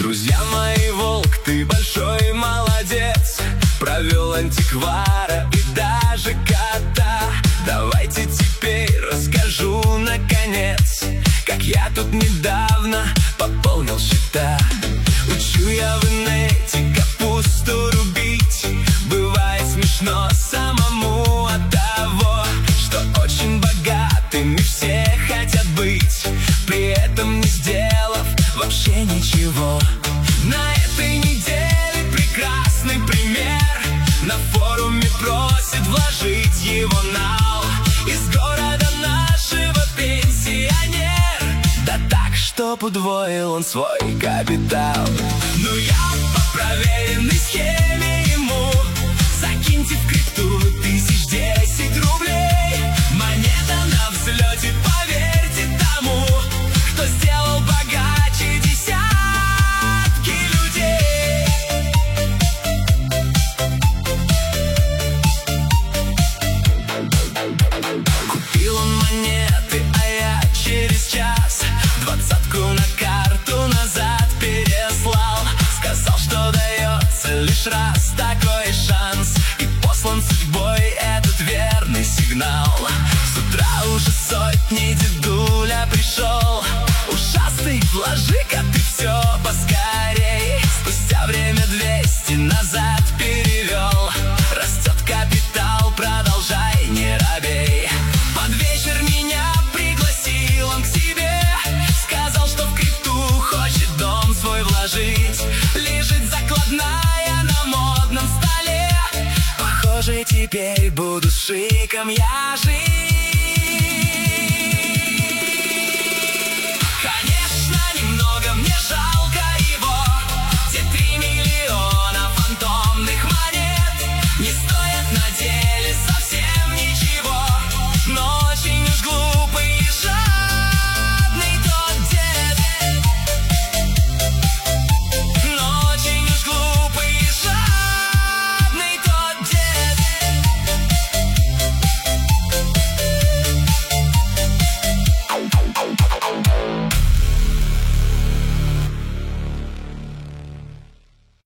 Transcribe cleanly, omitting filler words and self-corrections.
Друзья мои, волк, ты большой молодец, провел антиквара и даже кота. Давайте теперь расскажу наконец, как я тут недавно пополнил счета. Учу я в инете капусту рубить, бывает смешно самому от того, что очень богатыми все хотят быть, при этом не сделав вообще ничего. На этой неделе прекрасный пример, на форуме просит вложить его нал. Из города нашего пенсионер, да так, чтоб удвоил он свой капитал. Ну я по проверенной схеме ему: закиньте в крипту 1010 рублей. Монета на взлете, поверьте тому, кто сделал богаче десятки людей. Купил он монеты, а я через час 20-ку на карту назад переслал. Сказал, что дается лишь раз такой шанс, и послан судьбой этот верный сигнал. С утра уже сотни дедуля пришел: ушастый, вложи-ка ты все поскорей. Спустя время 200 назад перевел, растет капитал, продолжай, не робей. Под вечер меня пригласил он к себе, сказал, что в крипту хочет дом свой вложить. Лежит закладная на модном столе, похоже, теперь буду с шиком я жить.